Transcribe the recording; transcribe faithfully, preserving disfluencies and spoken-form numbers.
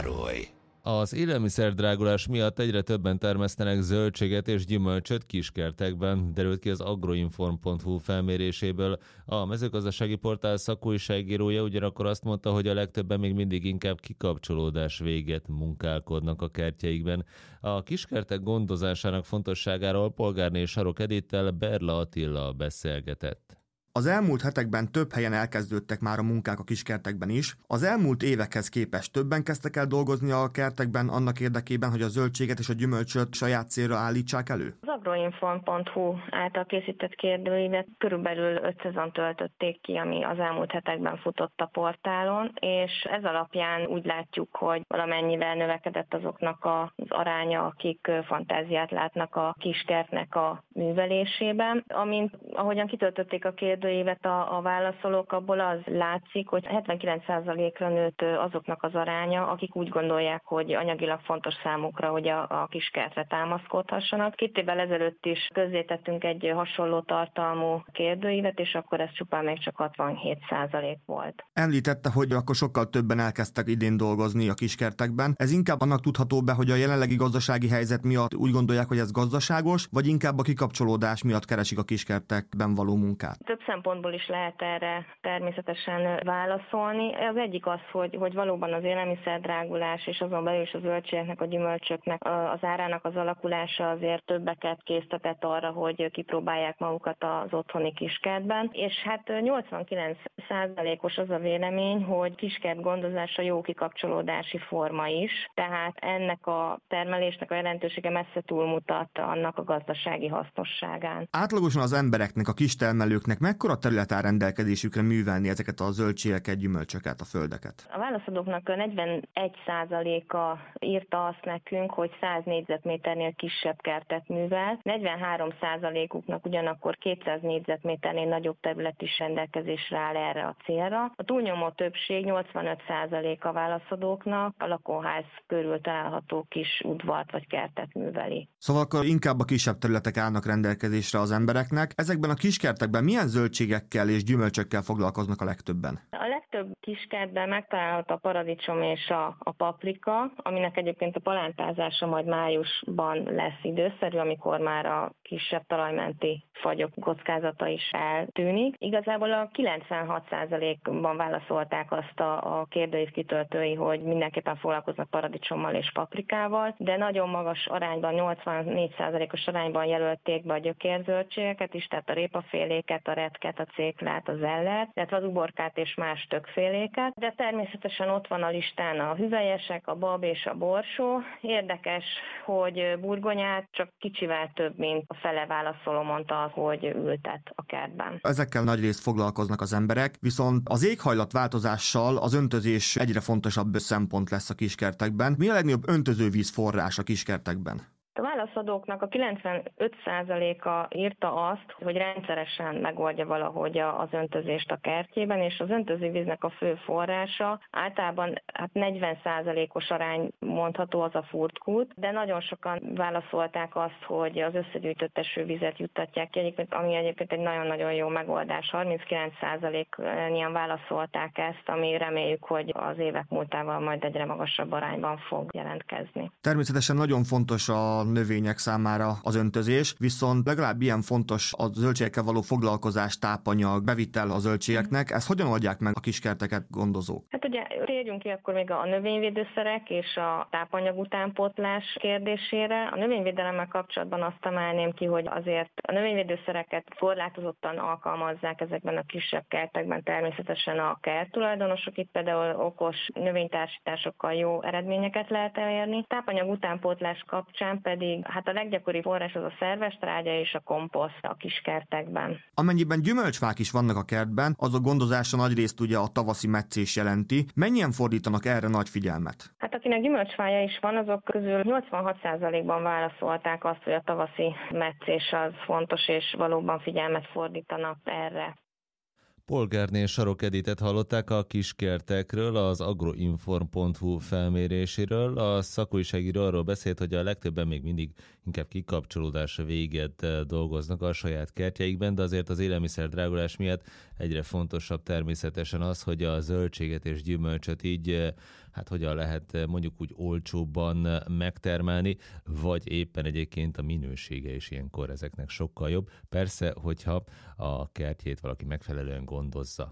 Károly. Az élelmiszerdrágulás miatt egyre többen termesztenek zöldséget és gyümölcsöt kiskertekben, derült ki az agroinform pont hu felméréséből. A mezőgazdasági portál szakújságírója ugyanakkor azt mondta, hogy a legtöbben még mindig inkább kikapcsolódás véget munkálkodnak a kertjeikben. A kiskertek gondozásának fontosságáról polgárné Sarok Edittel Berla Attila beszélgetett. Az elmúlt hetekben több helyen elkezdődtek már a munkák a kiskertekben is. Az elmúlt évekhez képest többen kezdtek el dolgozni a kertekben annak érdekében, hogy a zöldséget és a gyümölcsöt saját célra állítsák elő? Az agroinform pont hu által készített kérdőívet körülbelül ötszázan töltötték ki, ami az elmúlt hetekben futott a portálon, és ez alapján úgy látjuk, hogy valamennyivel növekedett azoknak az aránya, akik fantáziát látnak a kiskertnek a művelésében. Amint ahogyan kitöltötték a kérdőívet, évet a, a válaszolók, abból az látszik, hogy hetvenkilenc százalékra nőtt azoknak az aránya, akik úgy gondolják, hogy anyagilag fontos számukra, hogy a, a kiskertre támaszkodhassanak. Két évvel ezelőtt is közzétettünk egy hasonló tartalmú kérdőívet, és akkor ez csupán még csak hatvanhét százalék volt. Említette, hogy akkor sokkal többen elkezdtek idén dolgozni a kiskertekben. Ez inkább annak tudható be, hogy a jelenlegi gazdasági helyzet miatt úgy gondolják, hogy ez gazdaságos, vagy inkább a kikapcsolódás miatt keresik a kiskertekben való munkát? Több szempontból is lehet erre természetesen válaszolni. Az egyik az, hogy, hogy valóban az élelmiszerdrágulás és azon belül is a zöldségeknek, a gyümölcsöknek az árának az alakulása azért többeket késztetett arra, hogy kipróbálják magukat az otthoni kiskertben. És hát nyolcvankilenc százalékos az a vélemény, hogy kiskert gondozása jó kikapcsolódási forma is, tehát ennek a termelésnek a jelentősége messze túlmutat annak a gazdasági hasznosságán. Átlagosan az embereknek, a kistermelőknek mekkora terület áll rendelkezésükre művelni ezeket a zöldségeket, gyümölcsöket, a földeket? A válaszadóknak negyvenegy százaléka írta azt nekünk, hogy száz négyzetméternél kisebb kertet művel, negyvenhárom százalékuknak ugyanakkor kétszáz négyzetméternél nagyobb terület is rendelkezésre áll erre a célra. A túlnyomó többség, nyolcvanöt százalék a válaszadóknak a lakóház körül található kis udvart vagy kertet műveli. Szóval akkor inkább a kisebb területek állnak rendelkezésre az embereknek. Ezekben a kiskertekben milyen zöldségekkel és gyümölcsökkel foglalkoznak a legtöbben? A legtöbb kiskertben megtalálható a paradicsom és a, a paprika, aminek egyébként a palántázása majd májusban lesz időszerű, amikor már a kisebb talajmenti fagyok kockázata is eltűnik. Igazából a kilencvenhat százalékban válaszolták azt a, a kérdőív kitöltői, hogy mindenképpen foglalkoznak paradicsommal és paprikával, de nagyon magas arányban, nyolcvannégy százalékos arányban jelölték be a gyökérzöldségeket is, tehát a répaféléket, a retket, a céklát, az ellert, illetve az uborkát és más többféléket, de természetesen ott van a listán a hüvelyesek, a bab és a borsó. Érdekes, hogy burgonyát csak kicsivel több, mint a fele válaszoló mondta, hogy ültet a kertben. Ezekkel nagyrészt foglalkoznak az emberek, viszont az éghajlatváltozással az öntözés egyre fontosabb szempont lesz a kiskertekben. Mi a legnagyobb öntözővíz forrás a kiskertekben? A válaszadóknak a kilencvenöt százaléka írta azt, hogy rendszeresen megoldja valahogy az öntözést a kertjében, és az öntözővíznek a fő forrása általában hát negyven százalékos arány mondható az a furtkút, de nagyon sokan válaszolták azt, hogy az összegyűjtött esővizet juttatják ki, ami egyébként egy nagyon-nagyon jó megoldás. harminckilenc százalék-nyian válaszolták ezt, ami reméljük, hogy az évek múltával majd egyre magasabb arányban fog jelentkezni. Természetesen nagyon fontos a növények számára az öntözés, viszont legalább ilyen fontos a zöldségekkel való foglalkozás, tápanyag, bevitel a zöldségeknek. Ezt hogyan oldják meg a kiskerteket gondozók? Hát ugye térjünk ki akkor még a növényvédőszerek és a tápanyag utánpótlás kérdésére. A növényvédelemmel kapcsolatban azt emelném ki, hogy azért a növényvédőszereket korlátozottan alkalmazzák ezekben a kisebb kertekben természetesen a kerttulajdonosok. Itt például okos növénytársításokkal jó eredményeket lehet elérni. Tápanyag utánpótlás kapcsán pedig hát a leggyakoribb forrás az a szerves trágya és a komposzt a kiskertekben. Amennyiben gyümölcsfák is vannak a kertben, azok gondozása nagyrészt ugye a tavaszi metszés jelenti. Mennyien fordítanak erre nagy figyelmet? Hát akinek gyümölcsfája is van, azok közül nyolcvanhat százalékban válaszolták azt, hogy a tavaszi metszés az fontos, és valóban figyelmet fordítanak erre. Polgárné Sarok Editet hallották a kiskertekről, az agroinform pont hu felméréséről. A szakújságíró arról beszélt, hogy a legtöbben még mindig inkább kikapcsolódásra véget dolgoznak a saját kertjeikben, de azért az élelmiszer drágulás miatt egyre fontosabb természetesen az, hogy a zöldséget és gyümölcsöt így hát hogyan lehet mondjuk úgy olcsóbban megtermelni, vagy éppen egyébként a minősége is ilyenkor ezeknek sokkal jobb. Persze, hogyha a kertjét valaki megfelelően gondozza.